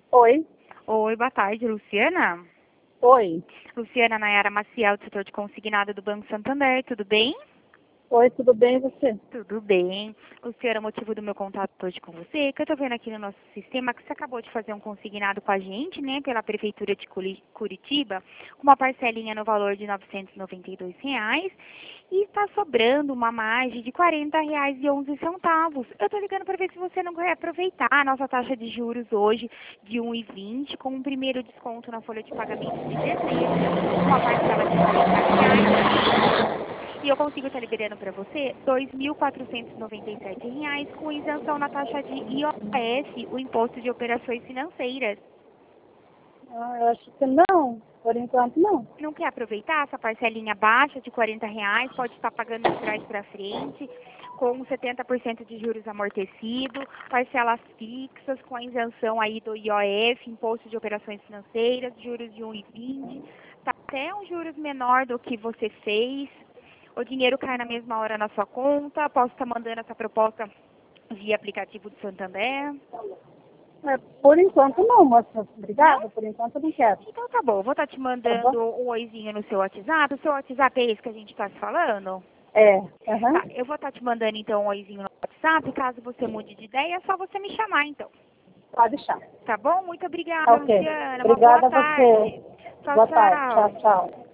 Oi. Oi, boa tarde, Luciana. Oi. Luciana Nayara Maciel, do setor de consignado do Banco Santander, tudo bem? Oi, tudo bem e você? Tudo bem. Luciana, o motivo do meu contato hoje com você é que eu estou vendo aqui no nosso sistema que você acabou de fazer um consignado com a gente, né, pela Prefeitura de Curitiba, com uma parcelinha no valor de R$ 992 e está sobrando uma margem de R$ 40,11. Eu estou ligando para ver se você não quer aproveitar a nossa taxa de juros hoje de 1,20 com um primeiro desconto na folha de pagamento de dezembro, uma parcela de R$ 40. E eu consigo estar liberando para você R$ 2.497 com isenção na taxa de IOF, o Imposto de Operações Financeiras. Eu acho que não. Por enquanto, não. Não quer aproveitar essa parcelinha baixa de R$ 40? Pode estar pagando de trás para frente, com 70% de juros amortecido, parcelas fixas, com a isenção aí do IOF, Imposto de Operações Financeiras, juros de 1,20. Tá até um juros menor do que você fez. O dinheiro cai na mesma hora na sua conta. Posso estar mandando essa proposta via aplicativo do Santander? Por enquanto, não, moça. Obrigada. Não? Por enquanto, eu não quero. Então tá bom. Vou estar te Tá bom? mandando um oizinho no seu WhatsApp. O seu WhatsApp é esse que a gente está se falando? É. Aham. Tá, eu vou estar te mandando então um oizinho no WhatsApp. Caso você mude de ideia, é só você me chamar então. Pode deixar. Tá bom? Muito obrigada, Ok. Luciana. Uma boa Obrigada a tarde. você. Tchau, Boa tarde. Tchau, tchau. tchau.